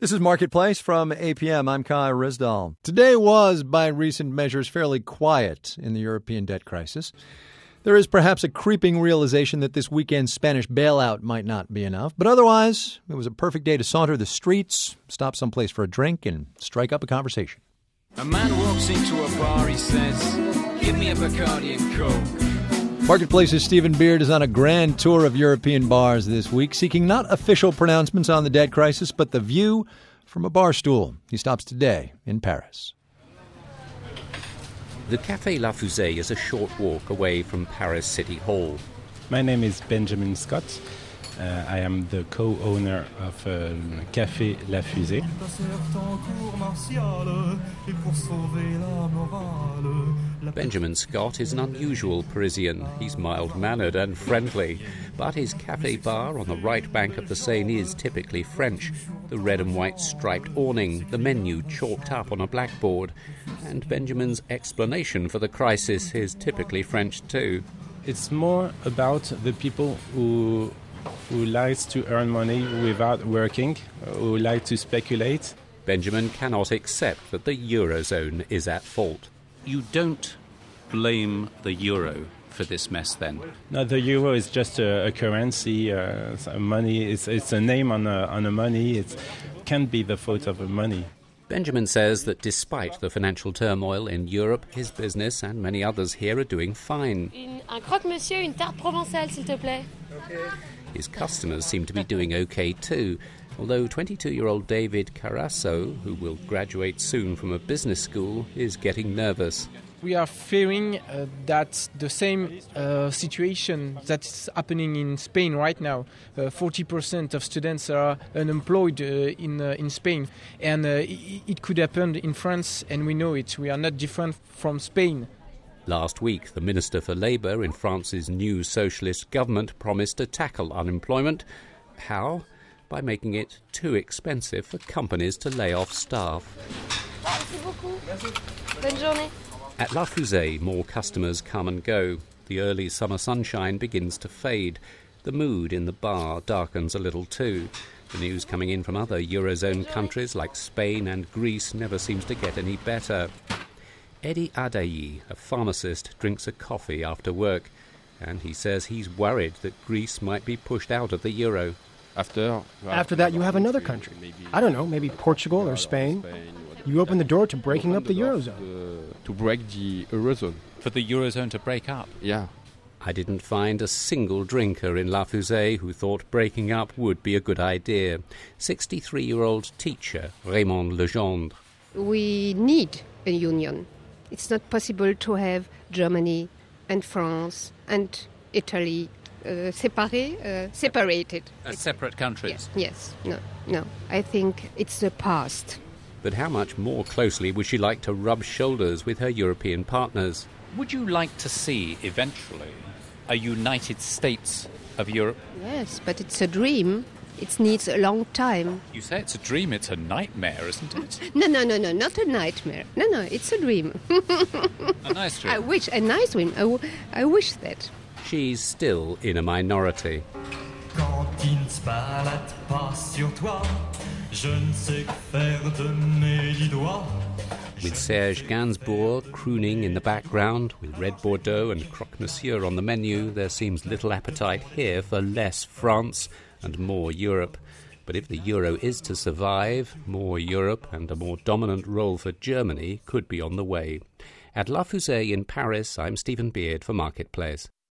This is Marketplace from APM. I'm Kai Rizdal. Today was, by recent measures, fairly quiet in the European debt crisis. There is perhaps a creeping realization that this weekend's Spanish bailout might not be enough, but otherwise, it was a perfect day to saunter the streets, stop someplace for a drink, and strike up a conversation. A man walks into a bar, he says, "Give me a Bacardi and Coke." Marketplace's Stephen Beard is on a grand tour of European bars this week, seeking not official pronouncements on the debt crisis, but the view from a bar stool. He stops today in Paris. The Café La Fusée is a short walk away from Paris City Hall. My name is Benjamin Scott. I am the co-owner of Café La Fusée. Benjamin Scott is an unusual Parisian. He's mild-mannered and friendly, but his café bar on the right bank of the Seine is typically French. The red and white striped awning, the menu chalked up on a blackboard, and Benjamin's explanation for the crisis is typically French too. It's more about the people who likes to earn money without working, who like to speculate. Benjamin cannot accept that the Eurozone is at fault. You don't blame the euro for this mess, then? No, the euro is just a currency, money. It's a name on a money. It can't be the fault of the money. Benjamin says that despite the financial turmoil in Europe, his business and many others here are doing fine. Un croque-monsieur, une tarte provençale, s'il te plaît. His customers seem to be doing okay too, although 22-year-old David Carasso, who will graduate soon from a business school, is getting nervous. We are fearing that the same situation that's happening in Spain right now. 40% of students are unemployed in Spain, and it could happen in France, and we know it. We are not different from Spain. Last week, the Minister for Labour in France's new socialist government promised to tackle unemployment. How? By making it too expensive for companies to lay off staff. Merci beaucoup. Bonne journée. At La Fusée, more customers come and go. The early summer sunshine begins to fade. The mood in the bar darkens a little too. The news coming in from other Eurozone countries like Spain and Greece never seems to get any better. Eddie Adayi, a pharmacist, drinks a coffee after work, and he says he's worried that Greece might be pushed out of the euro. After that, you have another country. I don't know, maybe Portugal or Spain. You open the door to breaking up the Eurozone. To break the Eurozone. For the Eurozone to break up? Yeah. I didn't find a single drinker in La Fusée who thought breaking up would be a good idea. 63-year-old teacher Raymond Legendre. We need a union. It's not possible to have Germany and France and Italy separated. As separate countries? Yes. No. I think it's the past. But how much more closely would she like to rub shoulders with her European partners? Would you like to see, eventually, a United States of Europe? Yes, but it's a dream. It needs a long time. You say it's a dream, it's a nightmare, isn't it? No, not a nightmare. No, it's a dream. A nice dream. I wish, a nice dream. I wish that. She's still in a minority. Quand il ne se balade pas sur toi, je ne sais que faire de mes doigts. With Serge Gainsbourg crooning in the background, with red Bordeaux and croque monsieur on the menu, there seems little appetite here for less France and more Europe. But if the euro is to survive, more Europe and a more dominant role for Germany could be on the way. At La Fusée in Paris, I'm Stephen Beard for Marketplace.